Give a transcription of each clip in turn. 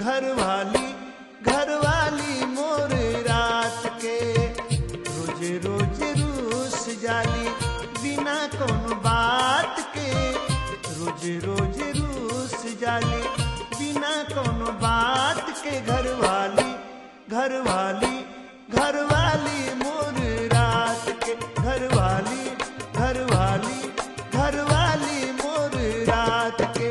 घरवाली मोर रात के रोज रोज रूस जाली बिना कौन बात के रोज रोज रूस जाली बिना कौन बात के घरवाली मोर रात के घरवाली मोर रात के।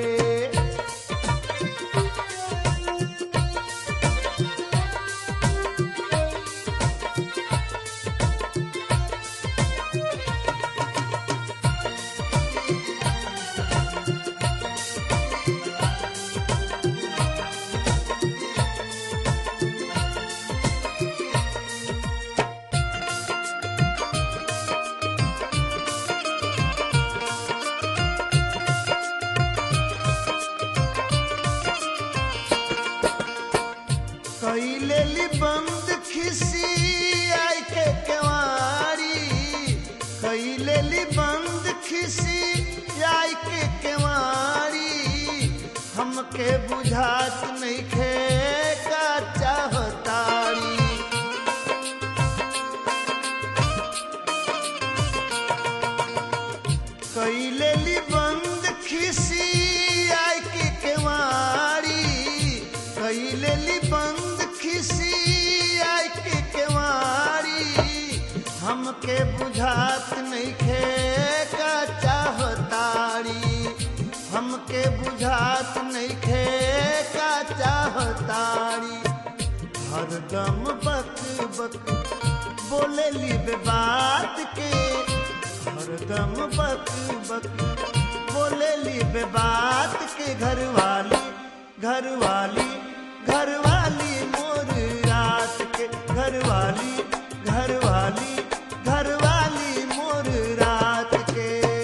कैलेली बंद खिसी आई के केवाड़ी कैलेली बंद खिसी आई के केवाड़ी हमके बुझात नहीं खे का चाहताड़ी कैलेली बंद खिसी आई के केवाड़ी कैलेली बंद हमके बुझात नहीं खे का चाहताड़ी हमके बुझात नहीं खे का चाहताड़ी हरदम बक बक बोलेली बेबात के हरदम बक बक बोलेली बेबात के घरवाली मोर रात के घरवाली मोर रात के।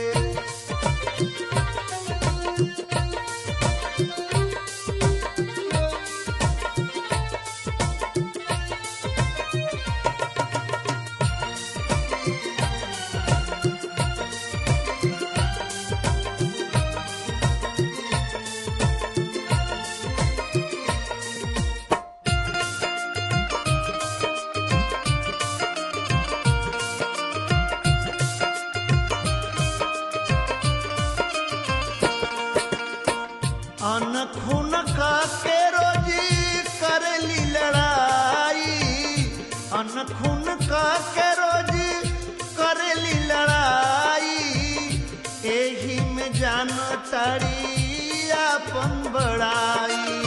अनखुन का के रोजी करेली लड़ाई अनखुन का के रोजी करेली लड़ाई एही में जान तारी अपन बड़ाई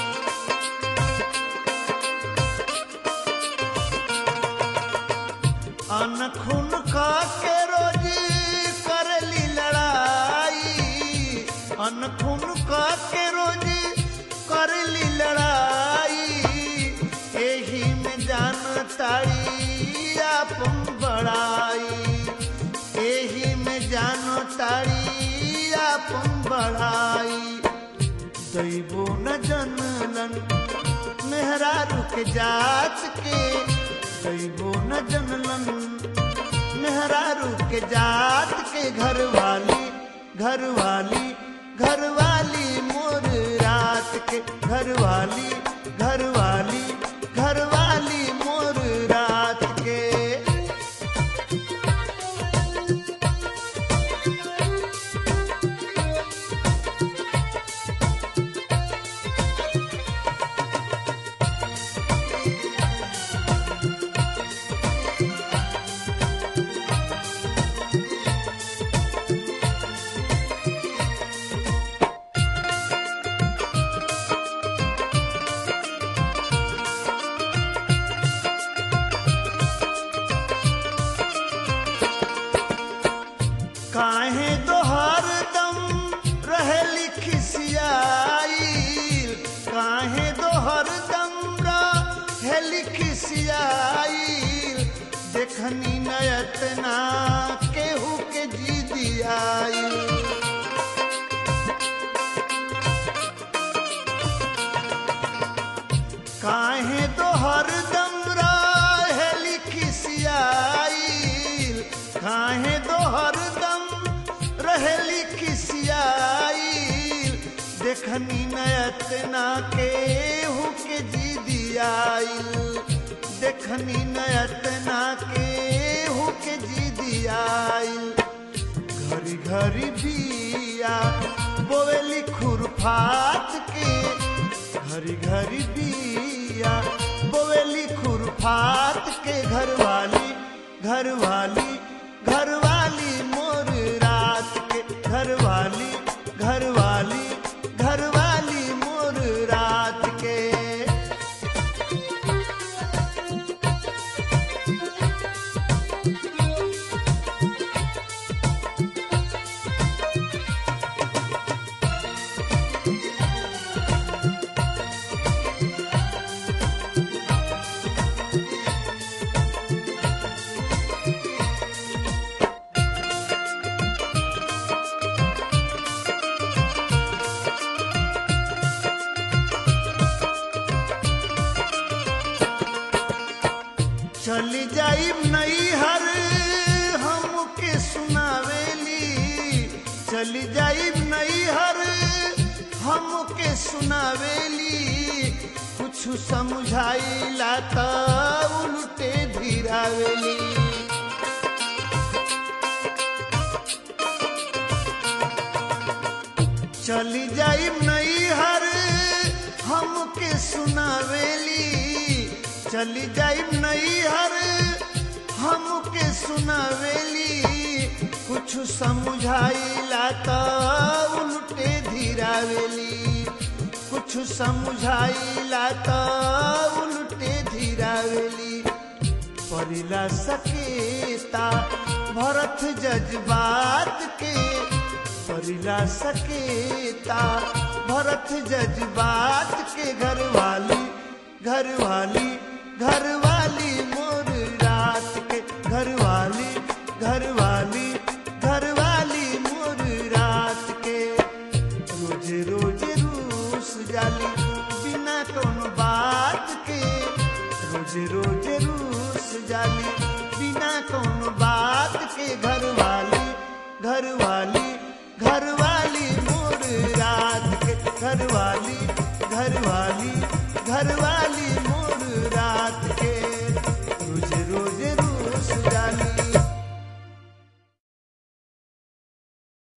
अनखुन का के रोजी करेली लड़ाई अनखुन का के रोजी करली लड़ाई एही में जान तारी अपन बड़ाई एही में जान तारी अपन बड़ाई दैबो न जनलन मेहरारू के जात के दैबो न जनलन मेहरारू के जात के घरवाली मोर रात के घरवाली मोर रात के। काहे दो हरदम रहेली खिसियाइल काहे दो हरदम रहेली खिसियाइल देखनी नयतना केहू के जी दियाइल काहे दो हरदम रहेली खिसियाइल काहे दो हरदम रहेली खिसियाइल देखनी नयतना के हुके जी दियाइल, देखनी नयतना के हुके जी दियाइल। घरी घरी बिया बोवेली खुरफात के, घरी घरी बिया बोवेली खुरफात के। घरवाली घरवाली घरवाली मोर रात के, घरवाली घरवाली घरवाली मोर रात के। चली जाइब नैहर हमके सुनावेली, चली जाइब नैहर हमके सुनावेली। कुछ समझाइला त उल्टे धीरावेली। चली जाइब नैहर हमके सुनावेली, चली जाइब नैहर हमके सुनावेली। कुछ समझाइला त उल्टे धीरावेली, कुछ समझाइला त उल्टे धीरावेली। परिला सकेता भरत जज्बात के, परिला सकेता भरत जज्बात के। घरवाली घरवाली घरवाली मोर रात के, घरवाली घरवाली घरवाली मोर रात के। रोजे रोजे रूस जाली बिना कौनो बात के, रोजे रोजे रूस जाली बिना कौनो बात के। घरवाली घरवाली घरवाली मोर रात के, घरवाली घरवाली घरवाली मोर रात